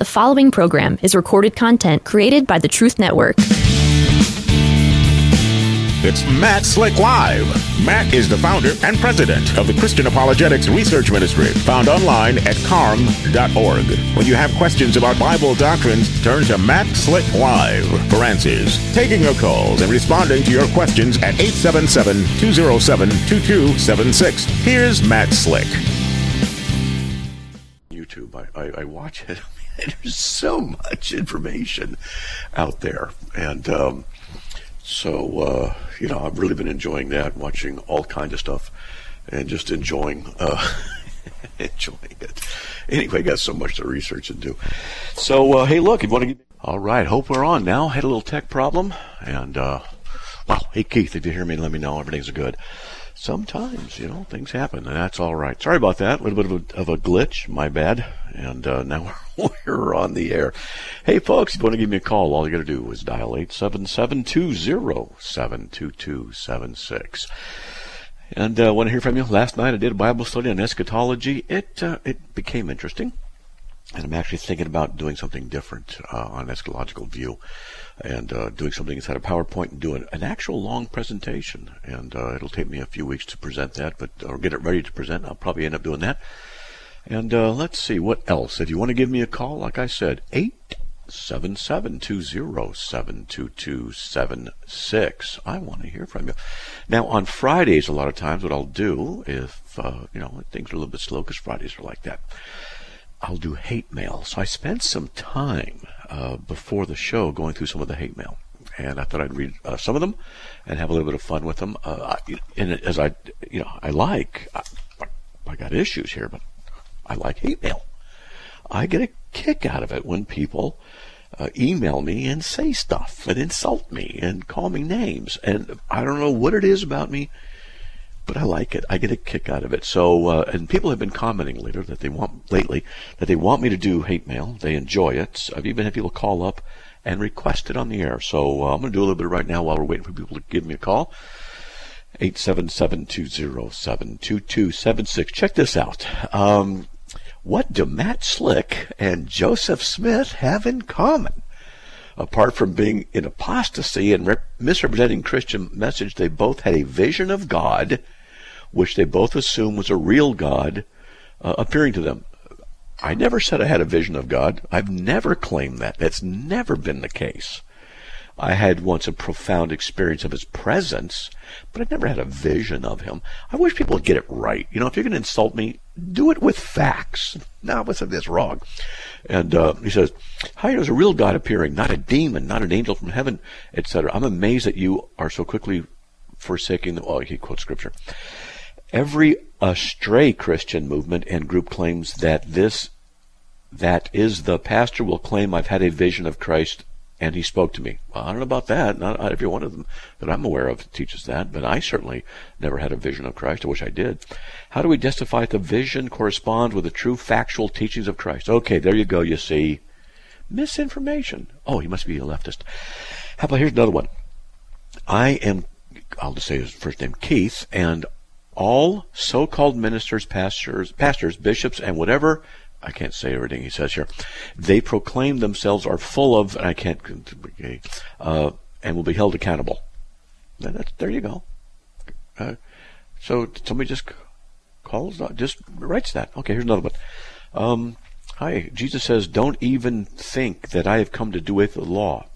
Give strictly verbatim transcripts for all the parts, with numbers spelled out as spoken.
The following program is recorded content created by the Truth Network. It's Matt Slick Live. Matt is the founder and president of the Christian Apologetics Research Ministry, found online at carm dot org. When you have questions about Bible doctrines, turn to Matt Slick Live for answers. Taking your calls and responding to your questions at eight seven seven, two oh seven, two two seven six. Here's Matt Slick. YouTube, I, I, I watch it. There's so much information out there. And, um, So, uh, you know, I've really been enjoying that, watching all kinds of stuff and just enjoying, uh, enjoying it. Anyway, got so much to research and do. So, uh, hey, look, if you want to get, all right, hope we're on now. Had a little tech problem and, uh, wow. Hey, Keith, if you hear me, let me know everything's good. Sometimes, you know, things happen and that's all right. Sorry about that. A little bit of a, of a glitch. My bad. And, uh, now we're on the air. Hey, folks, if you want to give me a call, all you got to do is dial eight seven seven, two oh seven, two two seven six. And I uh, want to hear from you. Last night I did a Bible study on eschatology. It uh, it became interesting. And I'm actually thinking about doing something different uh, on eschatological view and uh, doing something inside of PowerPoint and doing an actual long presentation. And uh, it'll take me a few weeks to present that, but or get it ready to present. I'll probably end up doing that. And uh, let's see, what else? If you want to give me a call, like I said, eight seven seven, two oh seven, two two seven six. I want to hear from you. Now, on Fridays, a lot of times, what I'll do, if, uh, you know, things are a little bit slow, because Fridays are like that, I'll do hate mail. So I spent some time uh, before the show going through some of the hate mail. And I thought I'd read uh, some of them and have a little bit of fun with them. Uh, and as I, you know, I like, I, I got issues here, but I like hate mail. I get a kick out of it when people uh, email me and say stuff and insult me and call me names. And I don't know what it is about me, but I like it. I get a kick out of it. So, uh, and people have been commenting later that they want, lately, that they want me to do hate mail. They enjoy it. I've even had people call up and request it on the air. So uh, I'm going to do a little bit right now while we're waiting for people to give me a call. eight seven seven, two oh seven, two two seven six. Check this out. Um, What do Matt Slick and Joseph Smith have in common? Apart from being in apostasy and rep- misrepresenting Christian message, they both had a vision of God, which they both assumed was a real God uh, appearing to them. I never said I had a vision of God. I've never claimed that. That's never been the case. I had once a profound experience of his presence, but I never had a vision of him. I wish people would get it right. You know, if you're going to insult me, do it with facts. Now, what's this wrong? And uh, he says, hi, there's a real God appearing, not a demon, not an angel from heaven, et cetera. I'm amazed that you are so quickly forsaking the, oh, he quotes scripture. Every astray Christian movement and group claims that this, that is the pastor will claim I've had a vision of Christ and he spoke to me. Well, I don't know about that. Not every one of them that I'm aware of teaches that, but I certainly never had a vision of Christ. I wish I did. How do we justify that the vision corresponds with the true factual teachings of Christ? Okay, there you go, you see. Misinformation. Oh, he must be a leftist. How about, here's another one. I am, I'll just say his first name, Keith, and all so-called ministers, pastors, pastors, bishops, and whatever, I can't say everything he says here, they proclaim themselves are full of, and I can't, uh, and will be held accountable. That's, there you go. Uh, so somebody just calls, just writes that. Okay, here's another one. Um, hi, Jesus says, don't even think that I have come to do away with the law.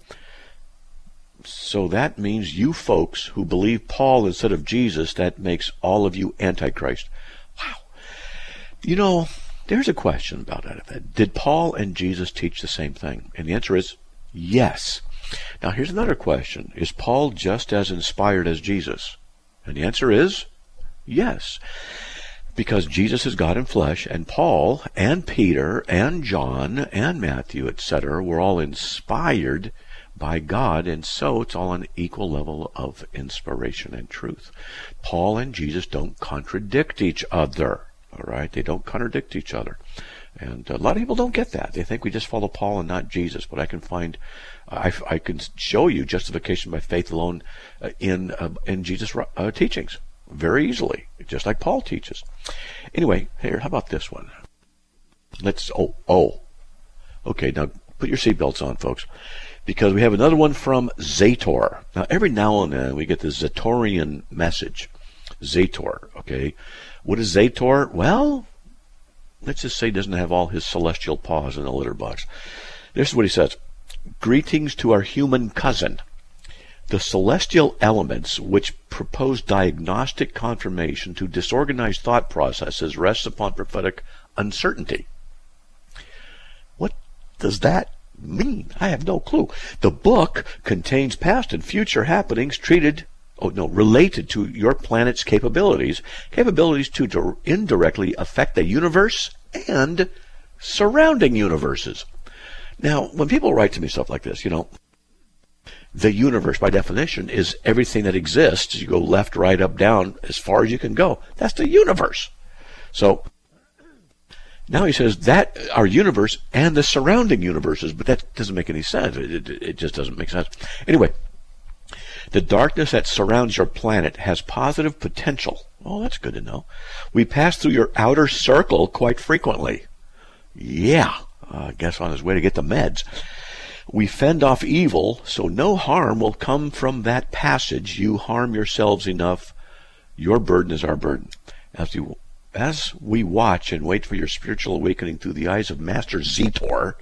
So that means you folks who believe Paul instead of Jesus, that makes all of you Antichrist. Wow. You know, there's a question about that. Did Paul and Jesus teach the same thing? And the answer is yes. Now here's another question. Is Paul just as inspired as Jesus? And the answer is yes. Because Jesus is God in flesh, and Paul and Peter and John and Matthew, et cetera, were all inspired by God, and so it's all on an equal level of inspiration and truth. Paul and Jesus don't contradict each other. All right, they don't contradict each other, and a lot of people don't get that. They think we just follow Paul and not Jesus. But I can find, I, I can show you justification by faith alone uh, in uh, in Jesus' uh, teachings very easily, just like Paul teaches. Anyway, here, how about this one? Let's. Oh, oh, Okay, now put your seatbelts on, folks, because we have another one from Zator. Now, every now and then we get this Zatorian message. Zator, okay? What is Zator? Well, let's just say he doesn't have all his celestial paws in the litter box. This is what he says. Greetings to our human cousin. The celestial elements which propose diagnostic confirmation to disorganized thought processes rests upon prophetic uncertainty. What does that mean? I have no clue. The book contains past and future happenings treated, oh no, related to your planet's capabilities, capabilities to di- indirectly affect the universe and surrounding universes. Now, when people write to me stuff like this, you know, the universe, by definition, is everything that exists. You go left, right, up, down, as far as you can go. That's the universe. So now he says that our universe and the surrounding universes, but that doesn't make any sense. It, it, it just doesn't make sense. Anyway, the darkness that surrounds your planet has positive potential. Oh, that's good to know. We pass through your outer circle quite frequently. Yeah, I guess on his way to get the meds. We fend off evil, so no harm will come from that passage. You harm yourselves enough. Your burden is our burden. As you, as we watch and wait for your spiritual awakening through the eyes of Master Zator,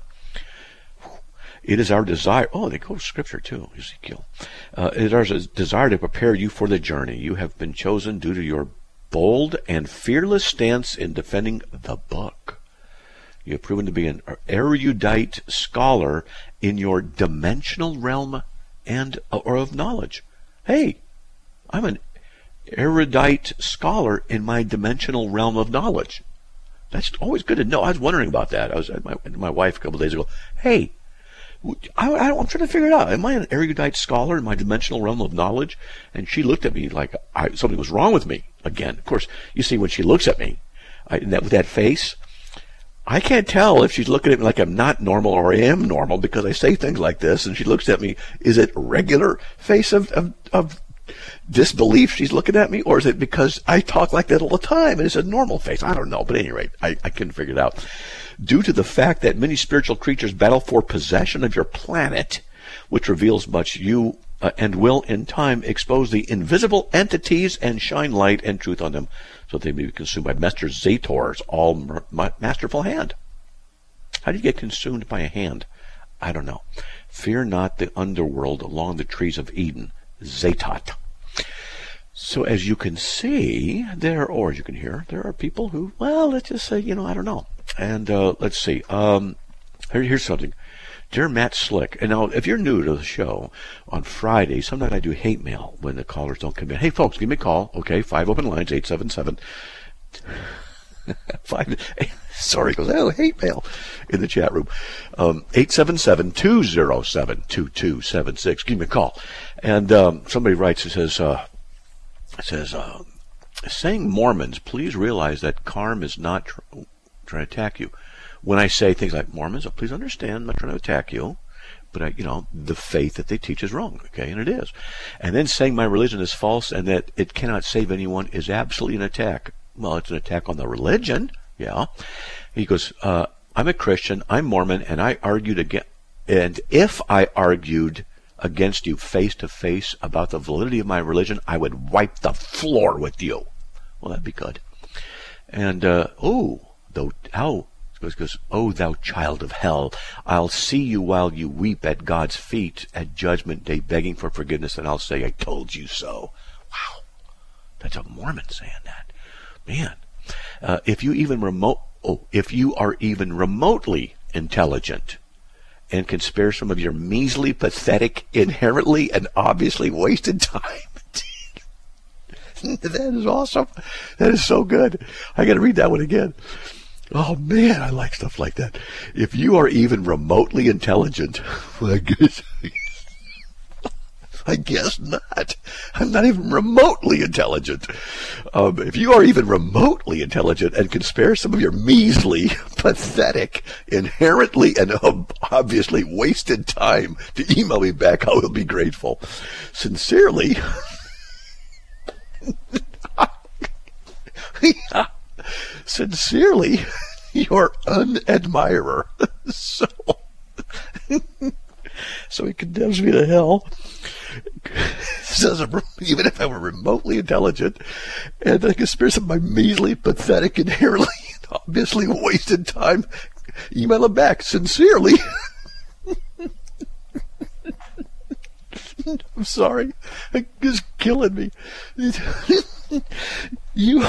it is our desire. Oh, they quote scripture too, Ezekiel. Uh, it is our desire to prepare you for the journey. You have been chosen due to your bold and fearless stance in defending the book. You have proven to be an erudite scholar in your dimensional realm and or of knowledge. Hey, I'm an erudite scholar in my dimensional realm of knowledge. That's always good to know. I was wondering about that. I was at my, my wife a couple of days ago. Hey, I, I, I'm trying to figure it out. Am I an erudite scholar in my dimensional realm of knowledge? And she looked at me like I, something was wrong with me again. Of course, you see, when she looks at me I, that, with that face, I can't tell if she's looking at me like I'm not normal or I am normal because I say things like this, and she looks at me. Is it regular face of, of, of disbelief she's looking at me, or is it because I talk like that all the time and it's a normal face? I don't know, but at any rate, I, I couldn't figure it out. Due to the fact that many spiritual creatures battle for possession of your planet, which reveals much, you uh, and will in time expose the invisible entities and shine light and truth on them, so they may be consumed by Master Zator's all masterful hand. How do you get consumed by a hand? I don't know. Fear not the underworld along the trees of Eden, Zatot. So as you can see, there, or as you can hear, there are people who, well, let's just say, you know, I don't know. And uh, let's see. Um, here, here's something. Dear Matt Slick, and now if you're new to the show, on Friday, sometimes I do hate mail when the callers don't come in. Hey, folks, give me a call. Okay, five open lines, eight seven seven. Five, sorry, goes, oh, hate mail in the chat room. Um, eight seven seven, two zero seven, two two seven six. Give me a call. And um, somebody writes, it says, uh, it says, uh, saying Mormons, please realize that Carm is not tr- trying to attack you. When I say things like Mormons, oh, please understand, I'm not trying to attack you, but I, you know, the faith that they teach is wrong, okay, and it is. And then saying my religion is false and that it cannot save anyone is absolutely an attack. Well, it's an attack on the religion, yeah. He goes, uh, I'm a Christian, I'm Mormon, and I argued against, and if I argued against you face to face about the validity of my religion, I would wipe the floor with you. Well, that'd be good. And, uh, oh, though, how? Because, oh, thou child of hell, I'll see you while you weep at God's feet at judgment day, begging for forgiveness, and I'll say, I told you so. Wow. That's a Mormon saying that. Man. Uh, if you even remote, oh, if you are even remotely intelligent and can spare some of your measly, pathetic, inherently and obviously wasted time. That is awesome. That is so good. I got to read that one again. Oh, man, I like stuff like that. If you are even remotely intelligent, well, I guess, I guess not. I'm not even remotely intelligent. Um, if you are even remotely intelligent and can spare some of your measly, pathetic, inherently and obviously wasted time to email me back, I will be grateful. Sincerely, Sincerely, your unadmirer. so, so he condemns me to hell. Says, even if I were remotely intelligent, and the conspiracy of my measly, pathetic, inherently, obviously wasted time, email him back sincerely. I'm sorry, it's killing me. you,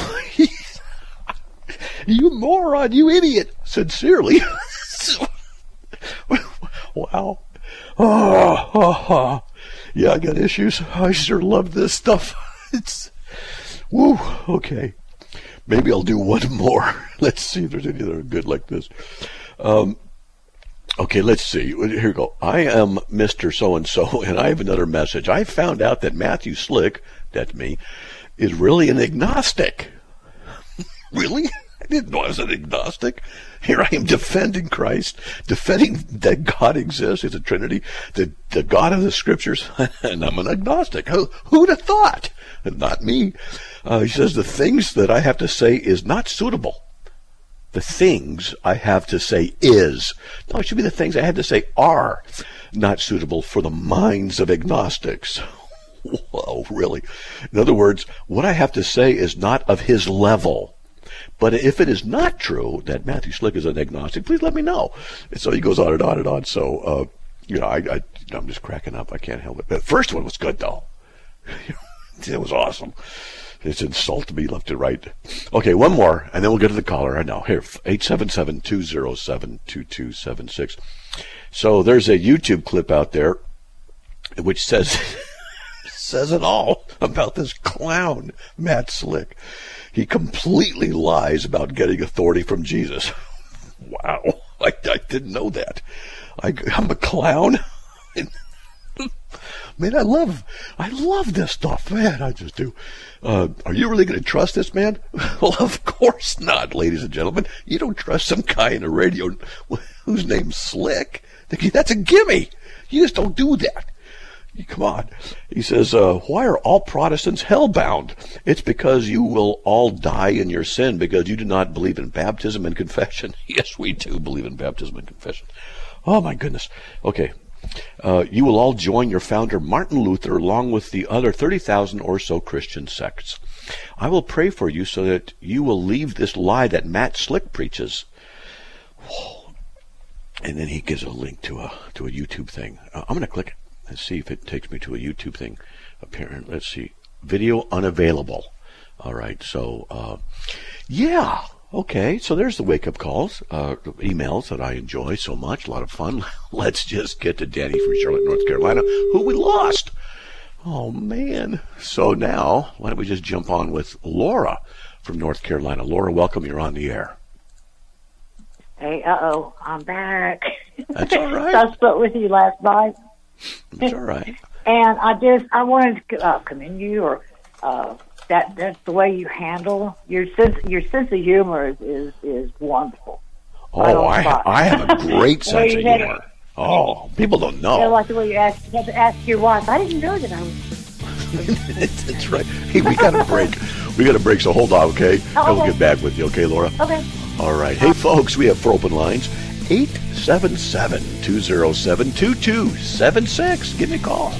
you moron, you idiot. Sincerely. Wow. Oh, oh, oh. Yeah, I got issues. I sure love this stuff. It's, woo, okay. Maybe I'll do one more. Let's see if there's any that are good like this. Um, okay, let's see. Here we go. I am Mister So-and-so, and I have another message. I found out that Matthew Slick, that's me, is really an agnostic. Really? I didn't know I was an agnostic. Here I am defending Christ, defending that God exists, it's a Trinity, the, the God of the Scriptures, and I'm an agnostic. Who, who'd have thought? Not me. Uh, he says, the things that I have to say is not suitable. The things I have to say is. No, it should be the things I have to say are not suitable for the minds of agnostics. Whoa, really? In other words, what I have to say is not of his level. But if it is not true that Matthew Slick is an agnostic, please let me know. And so he goes on and on and on. So, uh, you know, I, I, I'm just cracking up. I can't help it. The first one was good, though. It was awesome. It's insult to me left and right. Okay, one more, and then we'll get to the caller. I know. Here, eight seven seven, two zero seven, two two seven six. So there's a YouTube clip out there which says says it all about this clown, Matt Slick. He completely lies about getting authority from Jesus. Wow. I, I didn't know that. I, I'm a clown. Man, I love, I love this stuff. Man, I just do. Uh, are you really going to trust this man? Well, of course not, ladies and gentlemen. You don't trust some guy in the radio whose name's Slick. That's a gimme. You just don't do that. Come on. He says, uh, why are all Protestants hellbound? It's because you will all die in your sin because you do not believe in baptism and confession. Yes, we do believe in baptism and confession. Oh, my goodness. Okay. Uh, you will all join your founder, Martin Luther, along with the other thirty thousand or so Christian sects. I will pray for you so that you will leave this lie that Matt Slick preaches. Whoa. And then he gives a link to a, to a YouTube thing. Uh, I'm going to click it. Let's see if it takes me to a YouTube thing. Apparently, let's see. Video unavailable. All right. So, uh, yeah. Okay. So there's the wake-up calls, uh, emails that I enjoy so much. A lot of fun. Let's just get to Danny from Charlotte, North Carolina, who we lost. Oh, man. So now, why don't we just jump on with Laura from North Carolina. Laura, welcome. You're on the air. Hey, uh-oh. I'm back. That's all right. I spoke with you last night. It's all right. And I just, I wanted to uh, commend you, or uh, that that's the way you handle your sense. Your sense of humor is is, is wonderful. Oh, I I have a great sense of humor. It. Oh, people don't know. I like the way you ask. You have to ask your wife. I didn't know that I was. That's right. Hey, we got a break. We got a break. So hold on, okay? Oh, and we'll okay. get back with you, okay, Laura? Okay. All right. Hey, folks, we have four open lines. eight seven seven, two zero seven, two two seven six. Give me a call.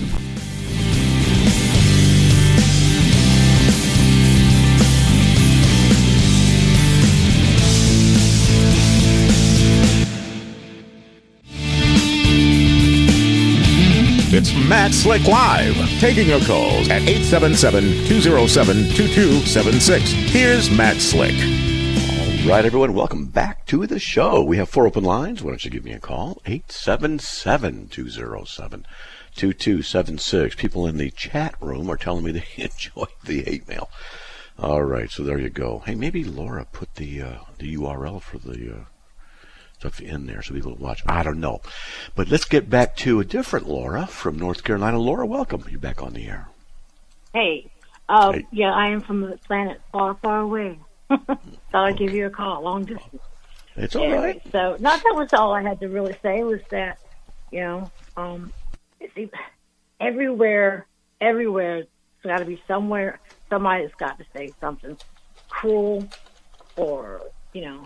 It's Matt Slick Live, taking your calls at eight seven seven, two zero seven, two two seven six. Here's Matt Slick. All right, everyone, welcome back to the show. We have four open lines. Why don't you give me a call? eight seven seven, two zero seven, two two seven six. People in the chat room are telling me they enjoyed the hate mail. All right, so there you go. Hey, maybe Laura put the uh, the U R L for the uh, stuff in there so people will watch. I don't know. But let's get back to a different Laura from North Carolina. Laura, welcome. You're back on the air. Hey. Uh, hey. Yeah, I am from a planet far, far away. Thought I'd give you a call, long distance. It's all anyway, right. So, not that was all I had to really say was that, you know, um, see, everywhere, everywhere, there's got to be somewhere, somebody that's got to say something cruel or, you know,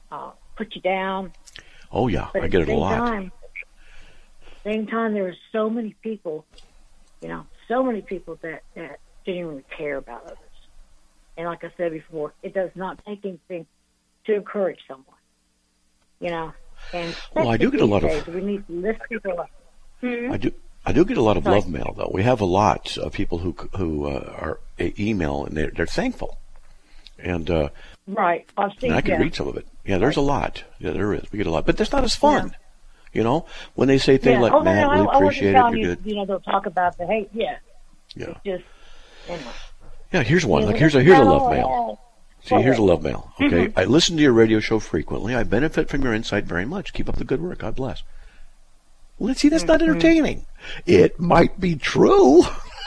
uh, put you down. Oh, yeah. But I get it a lot. Time, same time, there are so many people, you know, so many people that, that genuinely care about others. And like I said before, it does not take anything to encourage someone, you know. And well, I do get a lot days, of. We need to lift people up. Hmm? I do. I do get a lot of Sorry. love mail, though. We have a lot of people who who uh, are uh, email and they're, they're thankful, and uh, right. I've seen. and I can yeah. read some of it. Yeah, there's a lot. Yeah, there is. We get a lot, but that's not as fun. Yeah. You know, when they say things yeah. like, oh, "Matt, no, really I, appreciate I it," you're you, good. You know, they'll talk about the hate. Yeah. Yeah. It's just. Anyway. Yeah. Here's one. Yeah, Like here's a here's a love oh, mail. yeah. See, here's a love mail. Okay, Mm-hmm. I listen to your radio show frequently. I benefit from your insight very much. Keep up the good work. God bless. Well, see, that's not entertaining. It might be true.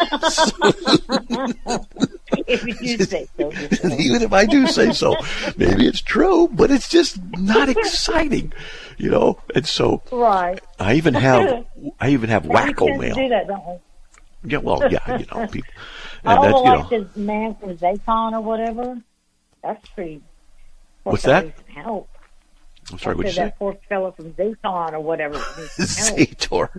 If you do say so. Even if I do say so, maybe it's true, but it's just not exciting, you know. And so, right. I even have, I even have wacko We mail. do that, don't we? Yeah, well, yeah, you know, people. I And that's, don't you like know, this man from Zayton or whatever. That's pretty. What's that? Help. I'm sorry, I what'd you said say? that poor fellow from Zayton or whatever. needs some help. Zator.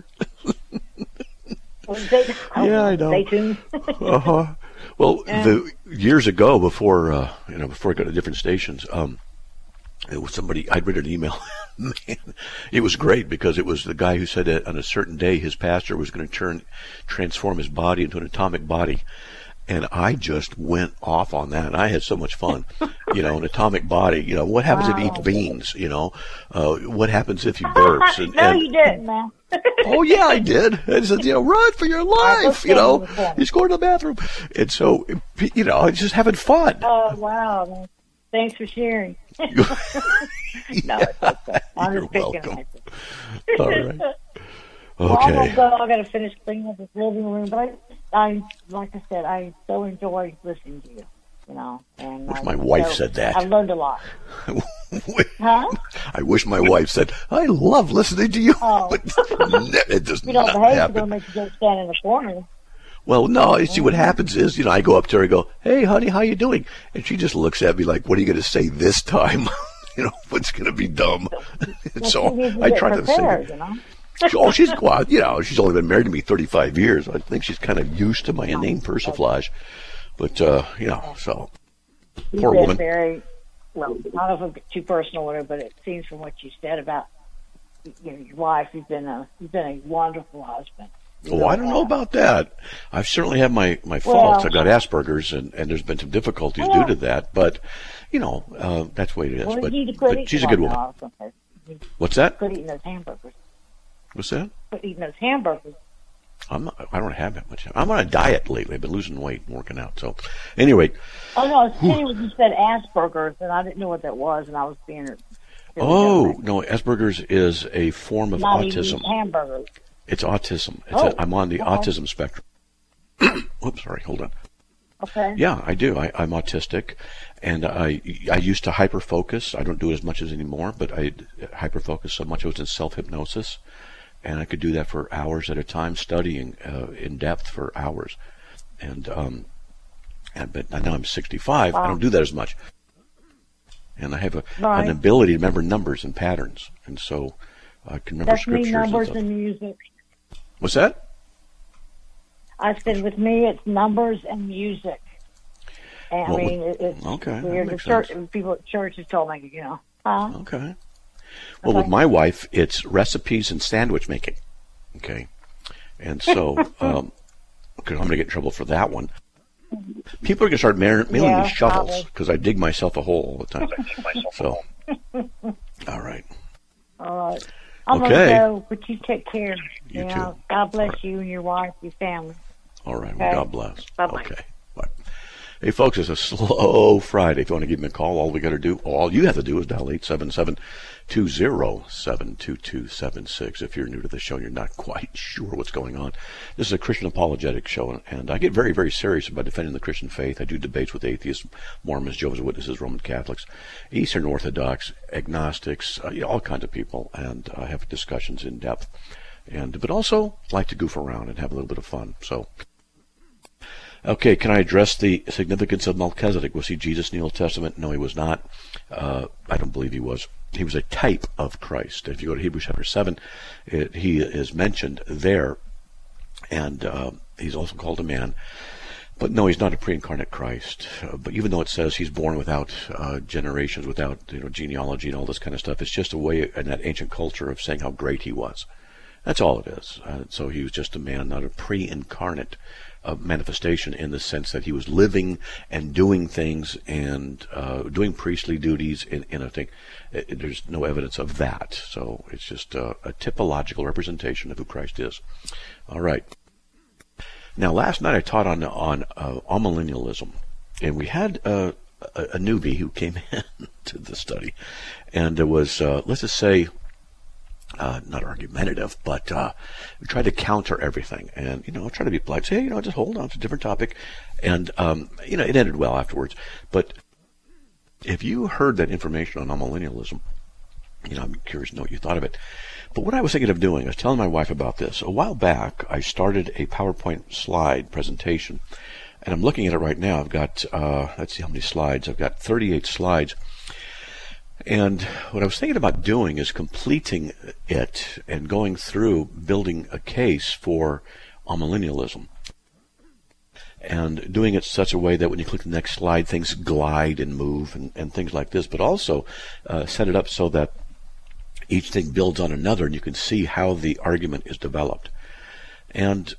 Or Zay- I Yeah, I know. Zaytoon. Uh huh. Well, Yeah. the years ago, before uh, you know, before I got to different stations, um, it was somebody. I'd read an email. Man, it was great because it was the guy who said that on a certain day his pastor was going to turn, transform his body into an atomic body, and I just went off on that. And I had so much fun. You know, an atomic body. You know, what happens if you Wow. eat beans? You know, uh, what happens if you burps? And, no, and, you didn't, man. oh yeah, I did. I said, you know, run for your right, life. let's You know, stand in the corner. he's going to the bathroom, and so you know, just having fun. Oh, wow, man. Thanks for sharing. No, it's okay. I'm You're just picking welcome. on myself. All right. Well, I'm Okay. gonna go. I gotta finish cleaning up this living room, but I, I, like I said, I so enjoy listening to you. You know, and Wish I, my wife so said that. I've learned a lot. Huh? I wish my wife said, "I love listening to you," Oh. but it does You don't not behave, you're happen. gonna make you go stand in the corner. Well, no. You see, what happens is, you know, I go up to her and go, "Hey, honey, how you doing?" And she just looks at me like, "What are you going to say this time?" You know, what's going to be dumb? Well, so she needs to I get try to say, prepared, you know. oh, she's well, you know, she's only been married to me thirty-five years. I think she's kind of used to my inane persiflage. But, uh, you know, so, You've poor been woman. very, well, I don't know if it's too personal with her, but it seems from what you said about you know, your wife, you've been a you've been a wonderful husband. You Oh, really I don't know have. about that. I've certainly had my, my Well- faults. I've got Asperger's, and, and there's been some difficulties Well- due to that. But, you know, uh, that's the way it is. Well, but, you need to quit but eating she's a good one, woman. no, I was gonna say. You What's that? Quit eating those hamburgers. What's that? Quit eating those hamburgers. I'm not, I don't have that much. I'm on a diet lately. I've been losing weight and working out. So, anyway, Oh no, it's funny when you said Asperger's, and I didn't know what that was, and I was being. Really oh, dumb. no, Asperger's is a form of Not eating autism. hamburgers. It's autism. It's Oh, a, I'm on the okay. autism spectrum. Oops, sorry, hold on. Okay. Yeah, I do. I, I'm autistic, and I I used to hyperfocus. I don't do it as much as anymore, but I hyperfocus so much I was in self-hypnosis, and I could do that for hours at a time, studying uh, in depth for hours. And um, and but now I'm sixty-five. I Wow. don't do that as much, and I have a, Right. an ability to remember numbers and patterns, and so I can remember That's me, scriptures numbers and stuff. and music. What's that? I said with me, it's numbers and music. And What I would- mean, it, it's okay, that weird. The makes church, sense. people at churches told me, you know, huh? Okay. Well, with Okay. my wife, it's recipes and sandwich making. Okay. And so, um, because I'm going to get in trouble for that one. People are going to start mar- mailing Yeah, me shovels probably. because I dig myself a hole all the time. So, all right. All right. I'm Okay. gonna go, but you take care. You You, too. know, God bless All right. you and your wife, your family. All right. Well, Okay. God bless. Bye-bye. Okay. Bye. Hey, folks, it's a slow Friday. If you want to give me a call, all we got to do, all you have to do is dial eight seven seven, two zero seven, two two seven six. If you're new to the show and you're not quite sure what's going on, this is a Christian apologetic show, and I get very, very serious about defending the Christian faith. I do debates with atheists, Mormons, Jehovah's Witnesses, Roman Catholics, Eastern Orthodox, agnostics, uh, you know, all kinds of people, and I have discussions in depth. And but also like to goof around and have a little bit of fun. So. Okay, can I address the significance of Melchizedek? Was he Jesus in the Old Testament? No, he was not. Uh, I don't believe he was. he was a type of Christ. If you go to Hebrews chapter seven, it, he is mentioned there, and uh, he's also called a man. But no, he's not a pre-incarnate Christ. Uh, but even though it says he's born without uh, generations, without you know genealogy and all this kind of stuff, it's just a way in that ancient culture of saying how great he was. That's all it is. Uh, so he was just a man, not a pre-incarnate uh, manifestation in the sense that he was living and doing things and uh, doing priestly duties in, in a thing. It, it, there's no evidence of that. So it's just uh, a typological representation of who Christ is. All right. Now, last night I taught on on uh, amillennialism, and we had uh, a, a newbie who came in to the study, and it was, uh, let's just say, uh, not argumentative, but uh, we tried to counter everything, and, you know, try to be polite, say, hey, you know, just hold on, it's a different topic, and, um, you know, it ended well afterwards. But if you heard that information on amillennialism, you know, I'm curious to know what you thought of it. But what I was thinking of doing, I was telling my wife about this. A while back, I started a PowerPoint slide presentation, and I'm looking at it right now. I've got, uh, let's see how many slides. I've got thirty-eight slides. And what I was thinking about doing is completing it and going through building a case for amillennialism. And doing it such a way that when you click the next slide, things glide and move and, and things like this. But also uh, set it up so that each thing builds on another, and you can see how the argument is developed. And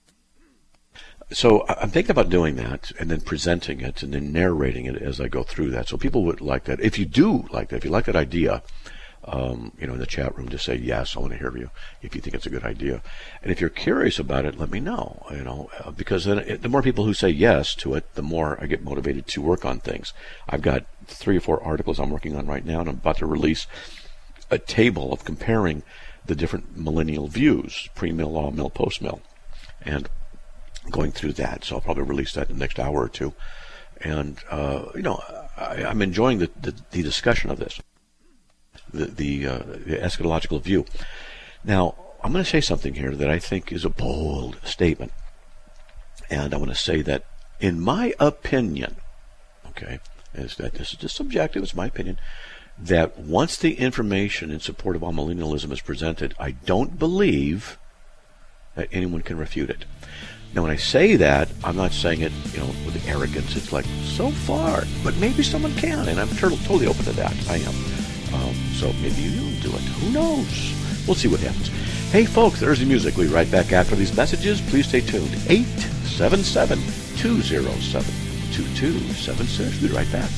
so I'm thinking about doing that and then presenting it and then narrating it as I go through that. So people would like that. If you do like that, if you like that idea, um, you know, in the chat room, just say, yes, I want to hear you if you think it's a good idea. And if you're curious about it, let me know, you know, because then it, the more people who say yes to it, the more I get motivated to work on things. I've got three or four articles I'm working on right now, and I'm about to release a table of comparing the different millennial views, pre-mill, all-mill, post-mill, and going through that. So I'll probably release that in the next hour or two. And, uh, you know, I, I'm enjoying the, the, the discussion of this, the, the, uh, the eschatological view. Now, I'm going to say something here that I think is a bold statement. And I want to say that, in my opinion, okay, is that this is just subjective, it's my opinion, that once the information in support of amillennialism is presented, I don't believe that anyone can refute it. Now, when I say that, I'm not saying it, you know, with arrogance. It's like, so far, but maybe someone can, and I'm totally open to that. I am. Um, so maybe you'll do it. Who knows? We'll see what happens. Hey, folks, there's the music. We'll be right back after these messages. Please stay tuned. eight seven seven, two zero seven, two two seven six. We'll be right back.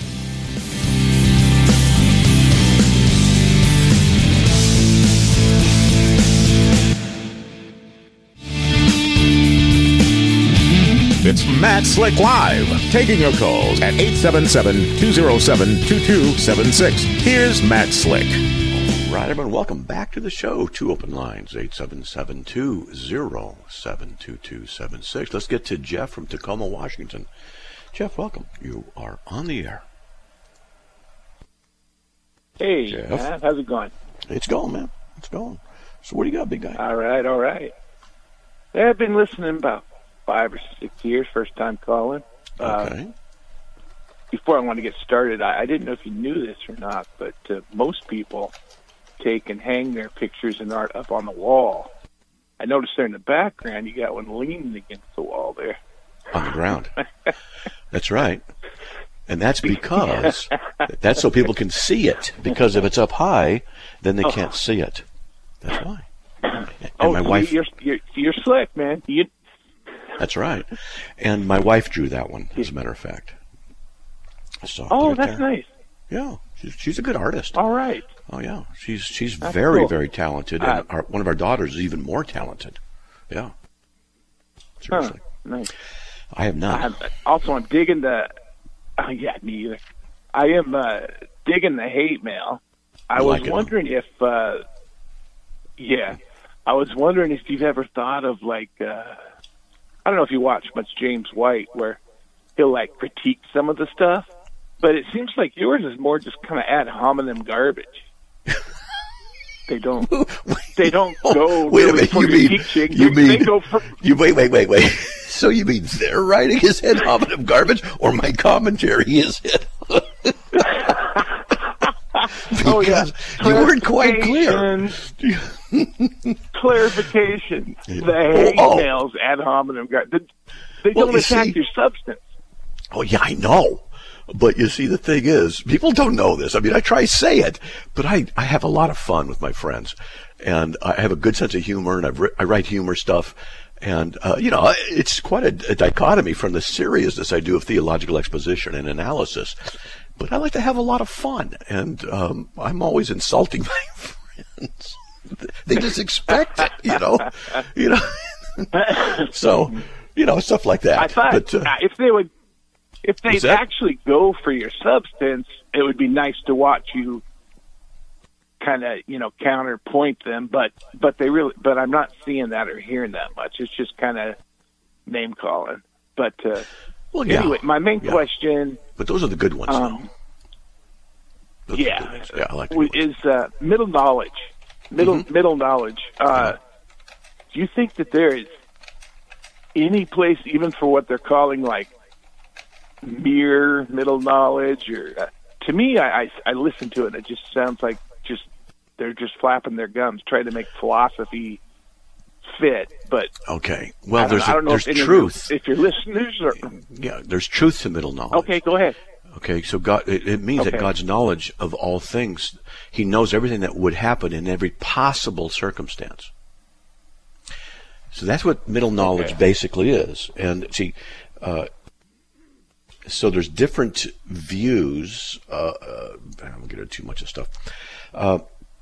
It's Matt Slick Live, taking your calls at eight seven seven, two zero seven, two two seven six. Here's Matt Slick. All right, everyone, welcome back to the show. Two open lines, eight seven seven, two zero seven, two two seven six. Let's get to Jeff from Tacoma, Washington. Jeff, welcome. You are on the air. Hey, Jeff. Matt, how's it going? It's going, man. It's going. So what do you got, big guy? All right, all right. I've been listening about five or six years, first time calling. Okay. Uh, before I want to get started, I, I didn't know if you knew this or not, but uh, most people take and hang their pictures and art up on the wall. I noticed there in the background, you got one leaning against the wall there. On the ground. That's right. And that's because, that's so people can see it. Because if it's up high, then they oh. can't see it. That's why. And oh, my wife, you're, you're, you're slick, man. You, That's right. And my wife drew that one, as a matter of fact. So oh, that's there. Nice. Yeah, she's, she's a good artist. All right. Oh, yeah. She's she's that's very, cool. very talented. Uh, and our, one of our daughters is even more talented. Yeah. Seriously. Huh, nice. I have not. I'm, also, I'm digging the... Oh, yeah, me either. I am uh, digging the hate mail. I you was like wondering it, if... Uh, yeah. I was wondering if you've ever thought of, like... Uh, I don't know if you watch much James White, where he'll like critique some of the stuff, but it seems like yours is more just kind of ad hominem garbage. They don't. They don't go wait really a minute, for you your mean, teaching. You they, mean they go for, you wait, wait, wait, wait. So you mean their writing is ad hominem garbage, or my commentary is it? Oh, yeah. You weren't quite clear. Clarification. The hate Oh, oh. mails ad hominem. They, they Well, don't you attack see- your substance. Oh, yeah, I know. But you see, the thing is, people don't know this. I mean, I try to say it, but I, I have a lot of fun with my friends. And I have a good sense of humor, and I've, I write humor stuff. And, uh, you know, it's quite a, a dichotomy from the seriousness I do of theological exposition and analysis. But I like to have a lot of fun. And um, I'm always insulting my friends. They just expect it, you know. You know. So, you know, stuff like that. I thought but, uh, uh, if they would, if What's they'd that? actually go for your substance, it would be nice to watch you kind of, you know, counterpoint them. But but they really, but I'm not seeing that or hearing that much. It's just kind of name calling. But uh, well, yeah. anyway, my main Yeah. question. But those are the good ones, Um, though. Those are the Yeah, good ones. Yeah, I like the w- good ones. is uh, middle knowledge. Middle Mhm. middle knowledge. Uh, do you think that there is any place, even for what they're calling like mere middle knowledge? Or uh, to me, I, I I listen to it, and it just sounds like just they're just flapping their gums, trying to make philosophy fit. But Okay. I Well, don't, there's I don't a, know there's if any of truth. your, if your listeners are Yeah, there's truth to middle knowledge. okay. Go ahead. Okay, so God, it, it means Okay. that God's knowledge of all things, He knows everything that would happen in every possible circumstance. So that's what middle knowledge Okay. basically is. And see, uh, so there's different views. Uh, uh, I won't get into too much of stuff. Uh,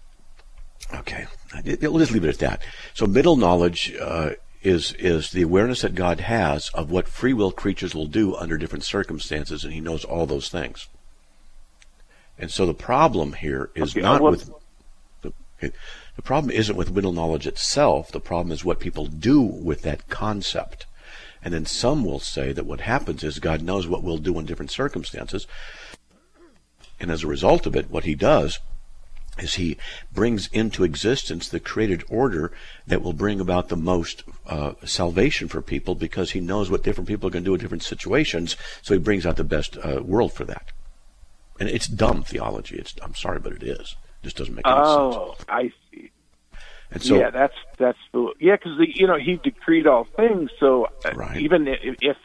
okay, we'll just leave it at that. So middle knowledge uh, is is the awareness that God has of what free will creatures will do under different circumstances, and He knows all those things. And so the problem here is Okay, not well- with the, okay, the problem isn't with middle knowledge itself. The problem is what people do with that concept. And then some will say that what happens is God knows what we'll do in different circumstances. And as a result of it, what He does is He brings into existence the created order that will bring about the most uh, salvation for people, because He knows what different people are going to do in different situations, so He brings out the best uh, world for that. And it's dumb theology. It's I'm sorry, but it is. It just doesn't make any sense. Oh, I see. And so, yeah, that's that's the yeah, because you know He decreed all things. So uh, Right. even if, if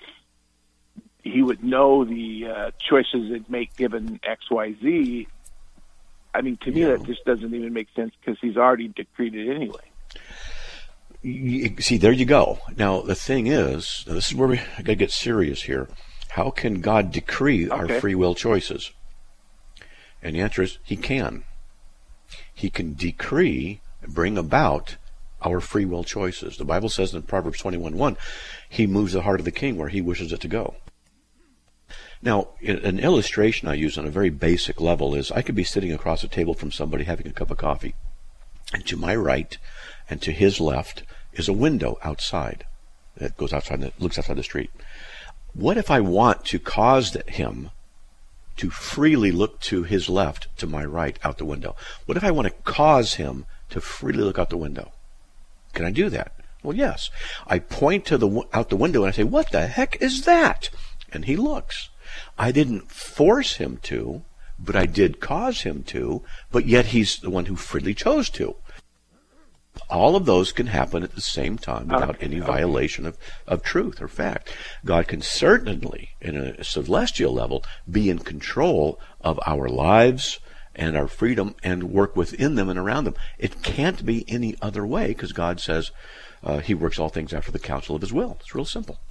He would know the uh, choices He'd make given X, Y, Z, I mean, to me Yeah. that just doesn't even make sense, because He's already decreed it anyway. you, see, there you go. Now, the thing is, now this is where we got to get serious here. How can God decree our Okay. free will choices? And the answer is, He can. He can decree, bring about our free will choices. The Bible says in Proverbs twenty-one one, He moves the heart of the king where He wishes it to go. Now, an illustration I use on a very basic level is I could be sitting across a table from somebody having a cup of coffee, and to my right and to his left is a window outside that goes outside, that looks outside the street. What if I want to cause him to freely look to his left, to my right, out the window? What if I want to cause him to freely look out the window? Can I do that? Well, yes. I point to the out the window and I say, "What the heck is that?" And he looks. I didn't force him to, but I did cause him to, but yet he's the one who freely chose to. All of those can happen at the same time without Okay, any okay. violation of, of truth or fact. God can certainly, in a celestial level, be in control of our lives and our freedom and work within them and around them. It can't be any other way, because God says uh, He works all things after the counsel of His will. It's real simple.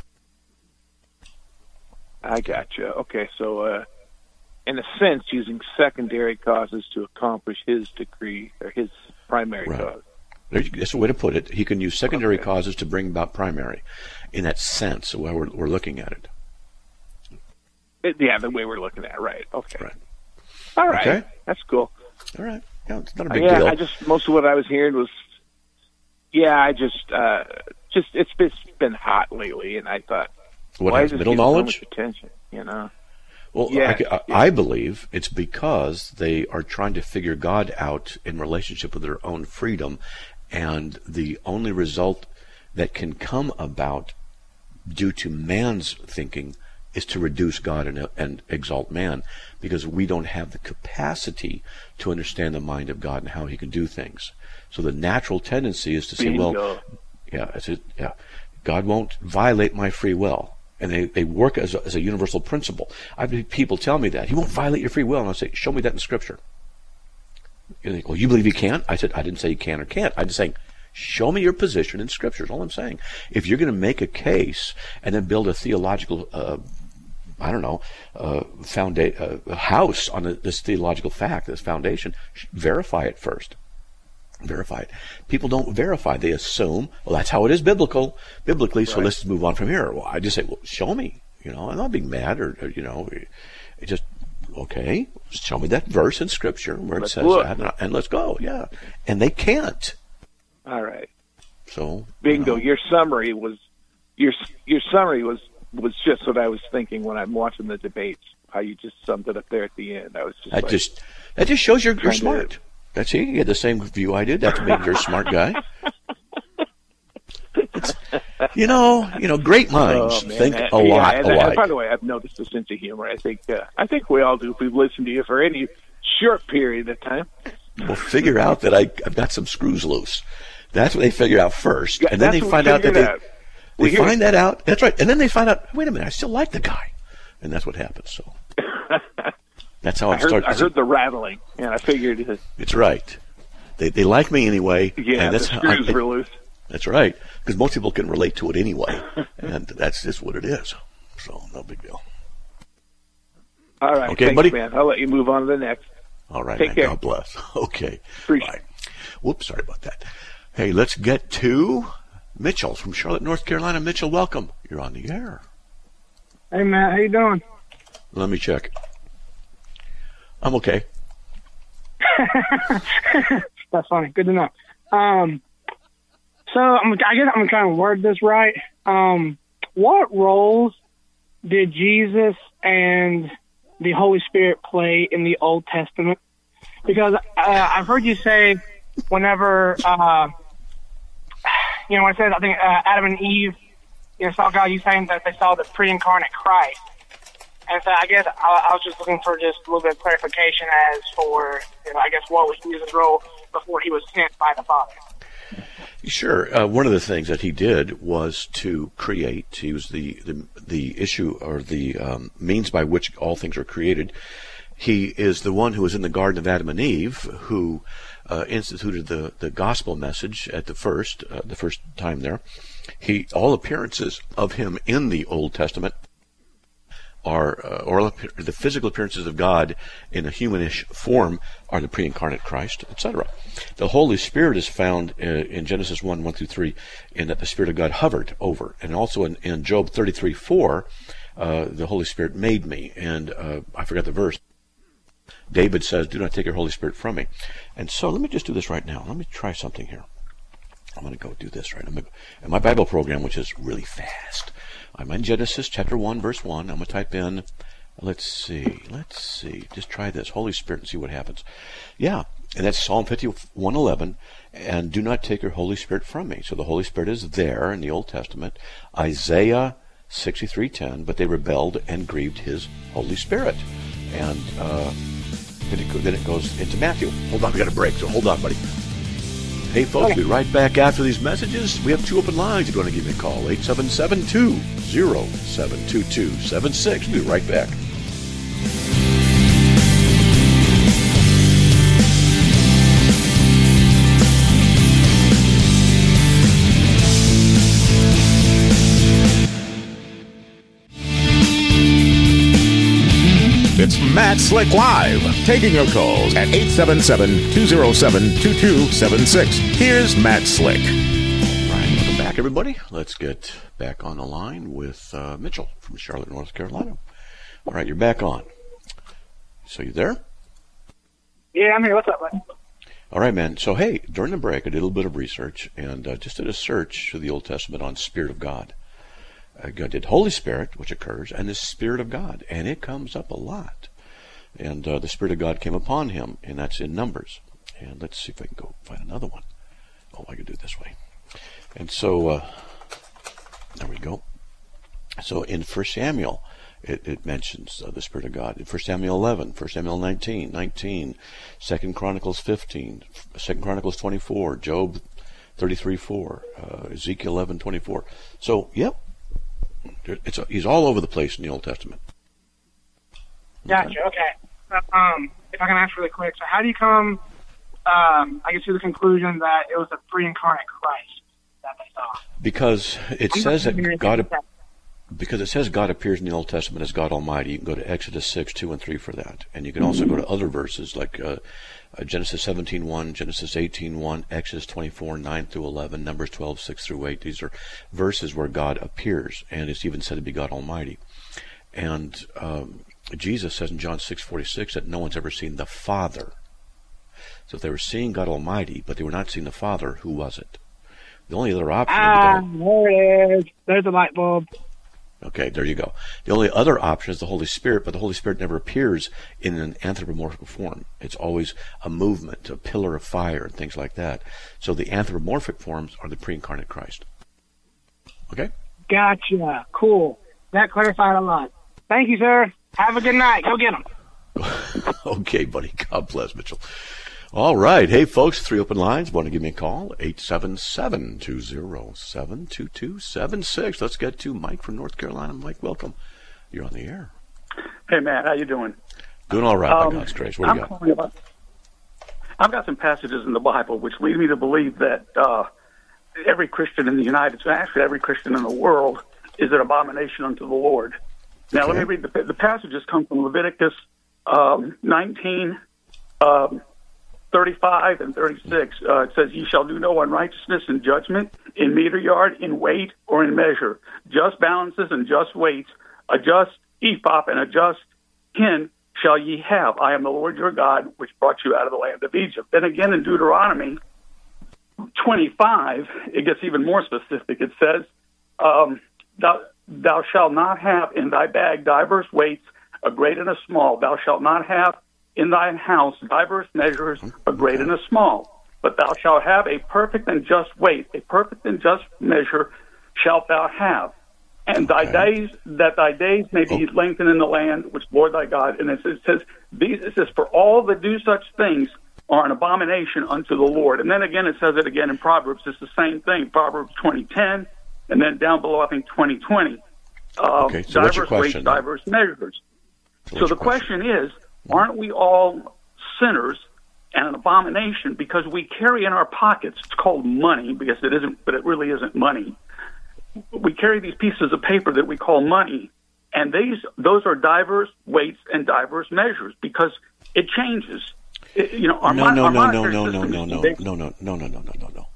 I gotcha. Okay, so uh, in a sense, using secondary causes to accomplish His decree or His primary Right. cause. There you- That's the way to put it. He can use secondary Okay. causes to bring about primary, in that sense, the way we're, we're looking at it. It- yeah, the way we're looking at it, right. Okay. Right. All right. Okay. That's cool. All right. Yeah, it's not a Uh, big yeah, deal. I just most of what I was hearing was, yeah, I just, uh, just it's been, it's been hot lately, and I thought, what why has is it middle getting so knowledge? much attention? You know, Well, Yeah, I, I, yeah. I believe it's because they are trying to figure God out in relationship with their own freedom, and the only result that can come about due to man's thinking is to reduce God and, and exalt man, because we don't have the capacity to understand the mind of God and how he can do things. So the natural tendency is to say, Bingo. well, yeah, it's a, yeah, God won't violate my free will. And they, they work as a, as a universal principle. I've had people tell me that. He won't violate your free will. And I say, show me that in Scripture. And they go, well, you believe he can? I said, I didn't say he can or can't. I'm just saying, show me your position in Scripture is all I'm saying. If you're going to make a case and then build a theological, uh, I don't know, uh, founda- uh, house on a, this theological fact, this foundation, verify it first. Verify it. People don't verify. They assume, well, that's how it is biblical, biblically, so Right. let's move on from here. Well, I just say, well, show me. You know, I'm not being mad or, or you know, it just, okay, show me that verse in Scripture where Let's it says look. that, and, and let's go. Yeah. And they can't. All right. So Bingo. you know, Your summary was your your summary was was just what I was thinking when I'm watching the debates. How you just summed it up there at the end. I was just that like, just that just shows you're you're Trying to- smart. That's it. You had the same view I did. That means you're a smart guy. It's, you know, you know, great minds oh, man. think And- a yeah, lot and, alike. and by the way, I've noticed a sense of humor. I think uh, I think we all do if we've listened to you for any short period of time. Will figure out that I, I've got some screws loose. That's what they figure out first, Yeah, and then that's they what find we out that figured they out. We they hear- find that out. That's right, and then they find out. Wait a minute, I still like the guy, and that's what happens. So that's how I it heard, starts. I heard the rattling, and I figured, uh, It's right. They they like me anyway. yeah, and the that's how screws I, were loose. That's right, because most people can relate to it anyway, and that's just what it is. So no big deal. All right, Okay, thanks, buddy. man. I'll let you move on to the next. All right, Take man. care. God bless. Okay. Appreciate Bye. Whoops, sorry about that. Hey, let's get to Mitchell from Charlotte, North Carolina. Mitchell, welcome. You're on the air. Hey, Matt, how you doing? Let me check. I'm okay. That's funny. Good to know. Um, so I'm, I guess I'm trying to word this right. Um, what roles did Jesus and the Holy Spirit play in the Old Testament? Because uh, I've heard you say whenever, uh, you know, when it says, I think uh, Adam and Eve, you know, saw God, you saying that they saw the pre-incarnate Christ. And so I guess I, I was just looking for just a little bit of clarification as for, you know, I guess what was Jesus' role before he was sent by the Father. Sure. Uh, one of the things that he did was to create. He was the the, the issue or the um, means by which all things are created. He is the one who was in the Garden of Adam and Eve, who uh, instituted the, the gospel message at the first uh, the first time there. He all appearances of him in the Old Testament are uh, or the physical appearances of God in a humanish form are the pre-incarnate Christ, et cetera. The Holy Spirit is found uh, in Genesis one, one through three, in that the Spirit of God hovered over, and also in, in Job thirty-three, four, uh, the Holy Spirit made me, and uh, I forgot the verse. David says, "Do not take your Holy Spirit from me." And so let me just do this right now. Let me try something here. I'm going to go do this right now. In my Bible program, which is really fast, I'm in Genesis chapter one, verse one. I'm going to type in, let's see, let's see, just try this, Holy Spirit, and see what happens. Yeah, and that's Psalm fifty-one, eleven, and do not take your Holy Spirit from me. So the Holy Spirit is there in the Old Testament. Isaiah sixty-three, ten, but they rebelled and grieved his Holy Spirit. And uh, then, it, then it goes into Matthew. Hold on, we got a break, so hold on, buddy. Hey, folks, we'll be right back after these messages. We have two open lines if you want to give me a call. eight seven seven, two zero seven, two two seven six. We'll be right back. It's Matt Slick Live, taking your calls at eight seven seven, two zero seven, two two seven six. Here's Matt Slick. All right, welcome back, everybody. Let's get back on the line with uh, Mitchell from Charlotte, North Carolina. All right, you're back on. So you there? Yeah, I'm here. What's up, buddy? All right, man. So, hey, during the break, I did a little bit of research and uh, just did a search through the Old Testament on Spirit of God. I did Holy Spirit, which occurs, and the Spirit of God, and it comes up a lot. And uh, the Spirit of God came upon him, and that's in Numbers. And let's see if I can go find another one. Oh, I can do it this way. And so, uh, there we go. So in First Samuel, it, it mentions uh, the Spirit of God. In First Samuel eleven, First Samuel nineteen, nineteen, Second Chronicles fifteen, Second Chronicles twenty-four, Job thirty-three four, uh, Ezekiel eleven twenty-four. So, yep, it's a, he's all over the place in the Old Testament. Gotcha. Okay. Um, if I can ask really quick, so how do you come, um, I guess, to the conclusion that it was a pre-incarnate Christ that they saw? Because it I'm says not that familiar God, with that. because it says God appears in the Old Testament as God Almighty. You can go to Exodus six, two, and three for that, and you can also go to other verses like uh, uh, Genesis seventeen one, Genesis eighteen one, Exodus twenty-four nine through eleven, Numbers twelve six through eight. These are verses where God appears, and it's even said to be God Almighty. And um, Jesus says in John six forty-six that no one's ever seen the Father. So if they were seeing God Almighty, but they were not seeing the Father, who was it? The only other option... Ah, there it is. There's the light bulb. Okay, there you go. The only other option is the Holy Spirit, but the Holy Spirit never appears in an anthropomorphic form. It's always a movement, a pillar of fire, and things like that. So the anthropomorphic forms are the pre-incarnate Christ. Okay? Gotcha. Cool. That clarified a lot. Thank you, sir. Have a good night. Go get them. Okay, buddy. God bless, Mitchell. All right. Hey, folks, three open lines. Want to give me a call? eight seven seven, two zero seven, two two seven six. Let's get to Mike from North Carolina. Mike, welcome. You're on the air. Hey, Matt. How you doing? Doing all right, um, by God's grace. What do you I'm got? calling about, I've got some passages in the Bible which lead me to believe that uh, every Christian in the United States, actually every Christian in the world, is an abomination unto the Lord. Now, Okay. let me read the, the passages come from Leviticus um, nineteen, um, thirty-five, and thirty-six. Uh, it says, "Ye shall do no unrighteousness in judgment, in meter yard, in weight, or in measure. Just balances and just weights, a just ephah and a just hin shall ye have. I am the Lord your God, which brought you out of the land of Egypt." Then again in Deuteronomy twenty-five, it gets even more specific. It says, um, thou, thou shalt not have in thy bag diverse weights, a great and a small. Thou shalt not have in thine house diverse measures, a great and a small. But thou shalt have a perfect and just weight, a perfect and just measure shalt thou have. And thy Okay. days, that thy days may be Oh. lengthened in the land which Lord thy God. And it says, it says, these, it says, for all that do such things are an abomination unto the Lord. And then again, it says it again in Proverbs. It's the same thing. Proverbs twenty ten, and then down below, I think twenty twenty. Uh, Okay, so what's your diverse weights, question then? diverse measures. So So what's the your question? question is, aren't we all sinners and an abomination because we carry in our pockets, it's called money, because it isn't, but it really isn't money. We carry these pieces of paper that we call money, and these those are diverse weights and diverse measures because it changes. It, you know, our No, mon- no, our no, no, monetary no, no, system no, is no, based- no, no, no, no, no, no, no, no.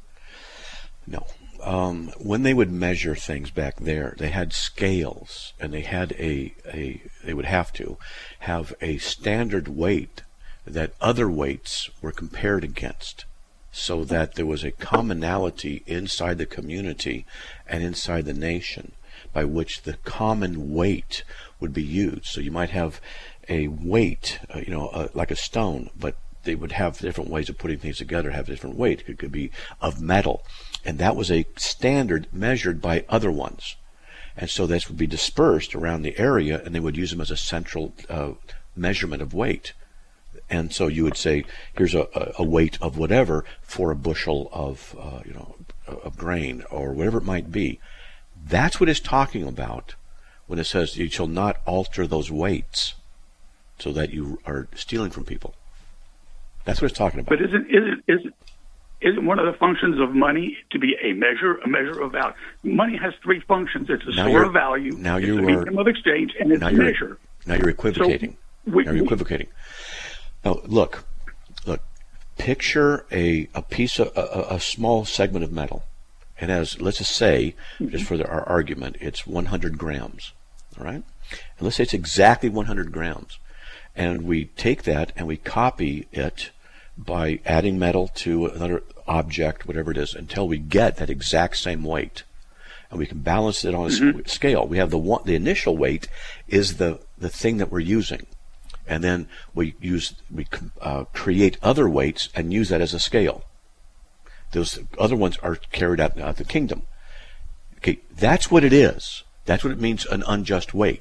No. Um, when they would measure things back there, they had scales, and they had a, a they would have to have a standard weight that other weights were compared against, so that there was a commonality inside the community and inside the nation by which the common weight would be used. So you might have a weight, uh, you know, uh, like a stone, but they would have different ways of putting things together, have different weight. It could be of metal. And that was a standard measured by other ones. And so this would be dispersed around the area, and they would use them as a central uh, measurement of weight. And so you would say, here's a, a weight of whatever for a bushel of, uh, you know, of grain or whatever it might be. That's what it's talking about when it says you shall not alter those weights so that you are stealing from people. That's what it's talking about. But isn't isn't isn't isn't one of the functions of money to be a measure, a measure of value? Money has three functions: it's a Now store you're- of value, now it's you a are- medium of exchange, and it's now a you're- measure. Now you're equivocating. So we- now you're equivocating. Now look, look. Picture a, a piece of a, a small segment of metal, and as let's just say, mm-hmm. just for the, our argument, it's one hundred grams. All right, and let's say it's exactly one hundred grams, and we take that and we copy it by adding metal to another object, whatever it is, until we get that exact same weight. And we can balance it on a mm-hmm. scale. We have the one, the initial weight is the, the thing that we're using. And then we use we uh, create other weights and use that as a scale. Those other ones are carried out in the kingdom. Okay, that's what it is. That's what it means, an unjust weight.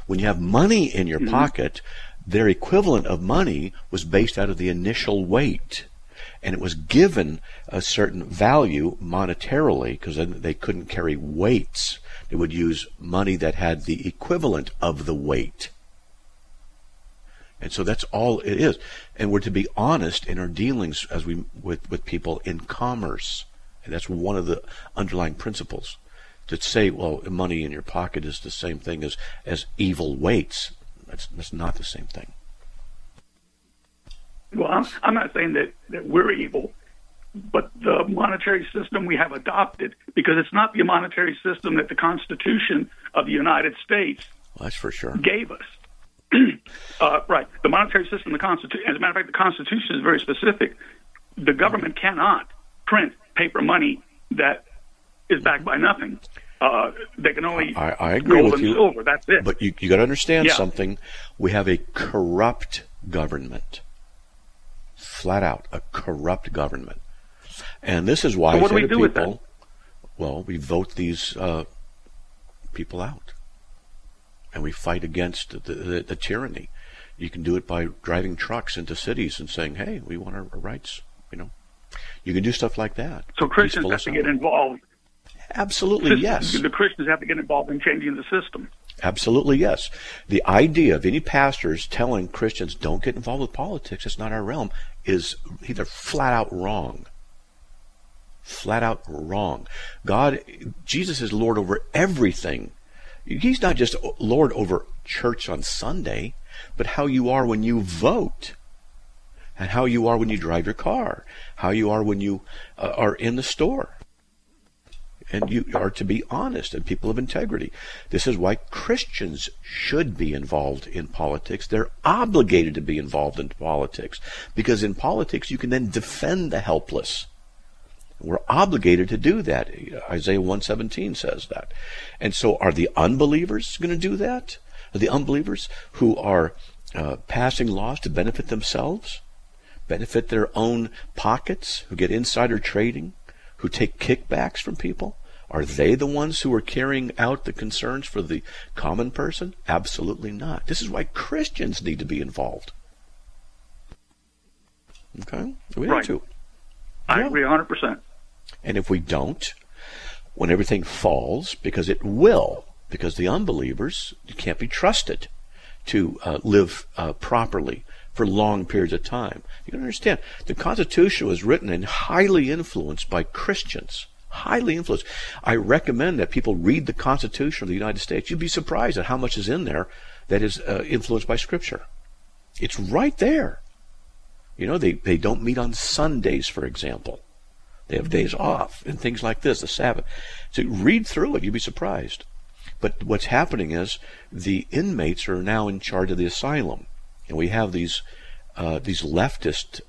When you have money in your mm-hmm. pocket, their equivalent of money was based out of the initial weight. And it was given a certain value monetarily because they couldn't carry weights. They would use money that had the equivalent of the weight. And so that's all it is. And we're to be honest in our dealings as we with, with people in commerce. And that's one of the underlying principles. To say, well, money in your pocket is the same thing as, as evil weights. That's, that's not the same thing. Well, I'm, I'm not saying that, that we're evil, but the monetary system we have adopted, because it's not the monetary system that the Constitution of the United States well, that's for sure. gave us. uh, right. The monetary system, the Constitution, as a matter of fact, the Constitution is very specific. The government cannot print paper money that is backed by nothing. Uh, they can only I, I agree gold with and you, silver. That's it. But you, you got to understand yeah. something. We have a corrupt government. Flat out, a corrupt government. And this is why so what I say do we to do people, with that? well, we vote these uh, people out. And we fight against the, the, the tyranny. You can do it by driving trucks into cities and saying, hey, we want our, our rights. You know, you can do stuff like that. So Christians have to get involved. Absolutely, yes. The Christians have to get involved in changing the system. Absolutely, yes. The idea of any pastors telling Christians don't get involved with politics, it's not our realm, is either flat out wrong. Flat out wrong. God, Jesus is Lord over everything. He's not just Lord over church on Sunday, but how you are when you vote, and how you are when you drive your car, how you are when you uh, are in the store. And you are to be honest and people of integrity. This is why Christians should be involved in politics. They're obligated to be involved in politics, because in politics you can then defend the helpless. We're obligated to do that. Isaiah one seventeen says that. And so are the unbelievers going to do that? Are the unbelievers who are uh, passing laws to benefit themselves, benefit their own pockets, who get insider trading, who take kickbacks from people? Are they the ones who are carrying out the concerns for the common person? Absolutely not. This is why Christians need to be involved. Okay? We right. need to. I Yeah. agree one hundred percent. And if we don't, when everything falls, because it will, because the unbelievers can't be trusted to uh, live uh, properly for long periods of time. You can understand, the Constitution was written and highly influenced by Christians. Highly influenced. I recommend that people read the Constitution of the United States. You'd be surprised at how much is in there that is uh, influenced by Scripture. It's right there. You know, they, they don't meet on Sundays, for example. They have days off and things like this, the Sabbath. So read through it, you'd be surprised. But what's happening is the inmates are now in charge of the asylum. And we have these uh, these leftist...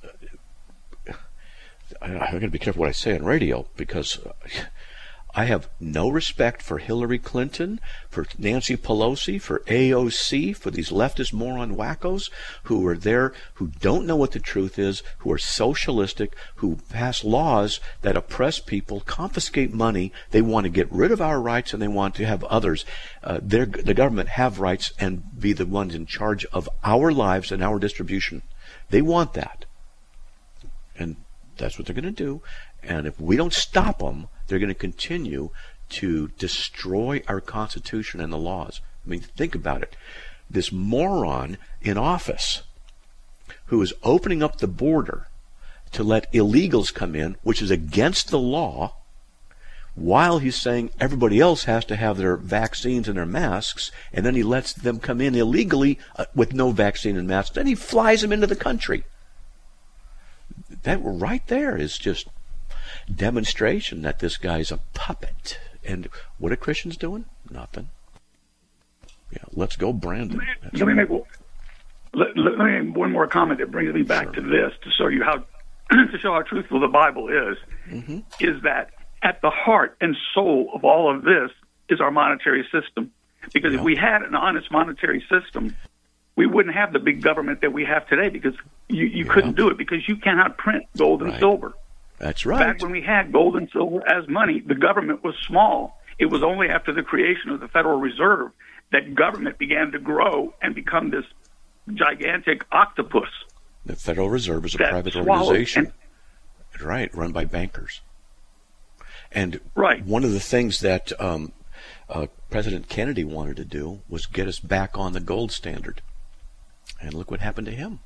I, I'm going to be careful what I say on radio, because I have no respect for Hillary Clinton, for Nancy Pelosi, for A O C, for these leftist moron wackos who are there, who don't know what the truth is, who are socialistic, who pass laws that oppress people, confiscate money. They want to get rid of our rights, and they want to have others, uh, the government, have rights and be the ones in charge of our lives and our distribution. They want that. And that's what they're going to do. And if we don't stop them, they're going to continue to destroy our Constitution and the laws. I mean, think about it. This moron in office who is opening up the border to let illegals come in, which is against the law, while he's saying everybody else has to have their vaccines and their masks, and then he lets them come in illegally uh, with no vaccine and masks. Then he flies them into the country. That right there is just demonstration that this guy's a puppet. And what are Christians doing? Nothing. Yeah, let's go, Brandon. Let me make let, let me make one more comment that brings me back Sure. to this to show you how to show how truthful the Bible is. Mm-hmm. Is that at the heart and soul of all of this is our monetary system? Because Yeah. if we had an honest monetary system, we wouldn't have the big government that we have today, because you, you Yeah. couldn't do it, because you cannot print gold and Right. silver. That's right. Back when we had gold and silver as money, the government was small. It was only after the creation of the Federal Reserve that government began to grow and become this gigantic octopus. The Federal Reserve is a that private swallowed organization. and- Right, run by bankers. And Right. one of the things that um, uh, President Kennedy wanted to do was get us back on the gold standard. And look what happened to him.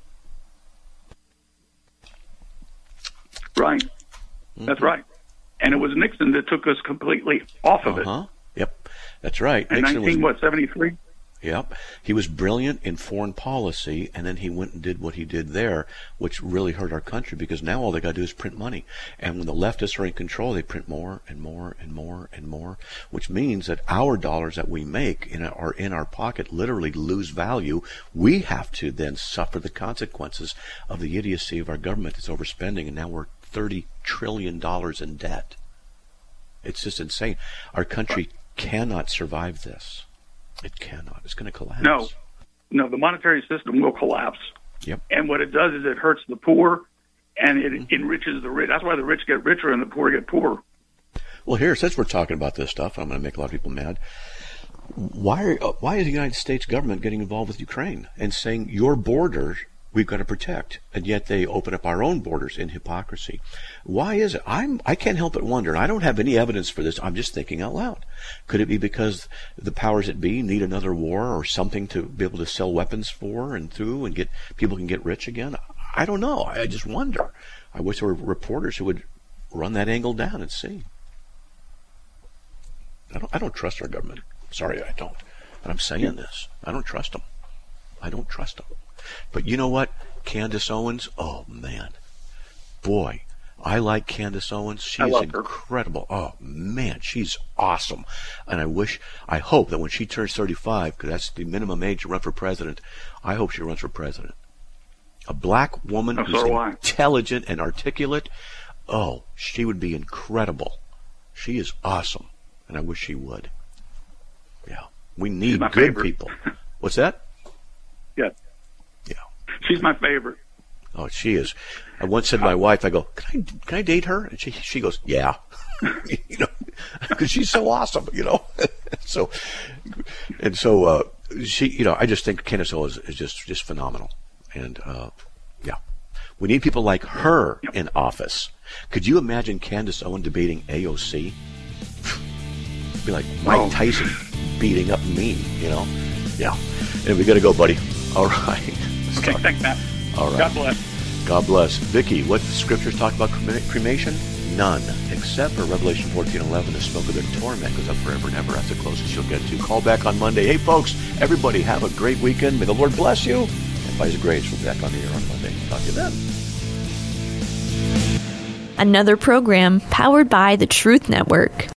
Right. Mm-hmm. That's right. And it was Nixon that took us completely off of Uh-huh. Yep, that's right. it. In Nixon nineteen, was, what, seventy-three? Yep. He was brilliant in foreign policy, and then he went and did what he did there, which really hurt our country, because now all they got to do is print money. And when the leftists are in control, they print more and more and more and more, which means that our dollars that we make in our, in our pocket literally lose value. We have to then suffer the consequences of the idiocy of our government that's overspending, and now we're thirty trillion dollars in debt. It's just insane. Our country cannot survive this. It cannot. It's going to collapse. No. No, the monetary system will collapse. Yep. And what it does is it hurts the poor and it Mm-hmm. enriches the rich. That's why the rich get richer and the poor get poorer. Well, here, since we're talking about this stuff, I'm going to make a lot of people mad. Why are, uh, why is the United States government getting involved with Ukraine and saying your borders we've got to protect, and yet they open up our own borders in hypocrisy? Why is it? I'm I can't help but wonder. I don't have any evidence for this. I'm just thinking out loud. Could it be because the powers that be need another war or something to be able to sell weapons for and through and get people can get rich again? I don't know. I just wonder. I wish there were reporters who would run that angle down and see. I don't, I don't trust our government. Sorry, I don't. But I'm saying this. I don't trust them. I don't trust them. But you know what? Candace Owens, oh, man. Boy, I like Candace Owens. She I is love her. incredible. Oh, man, she's awesome. And I wish, I hope that when she turns thirty-five, because that's the minimum age to run for president, I hope she runs for president. A black woman Oh, who's so do I. intelligent and articulate, oh, she would be incredible. She is awesome. And I wish she would. Yeah. We need my good favorite. people. What's that? Yeah. Yeah. She's my favorite. Oh, she is. I once said to my wife, I go, can I, can I date her? And she, she goes, yeah. You know, because she's so awesome, you know. so, and so, uh, she, you know, I just think Candace Owens is just, just phenomenal. And, uh, yeah. We need people like her Yep. in office. Could you imagine Candace Owens debating A O C? Be like Mike Oh. Tyson beating up me, you know? Yeah. And we got to go, buddy. All right. Let's Okay, talk. thanks, Matt. All right. God bless. God bless. Vicky, what scriptures talk about crema- cremation? None, except for Revelation fourteen eleven, the smoke of their torment goes up forever and ever. That's the closest you'll get to. Call back on Monday. Hey, folks, everybody have a great weekend. May the Lord bless you. And by His grace, we'll be back on the air on Monday. Talk to you then. Another program powered by the Truth Network.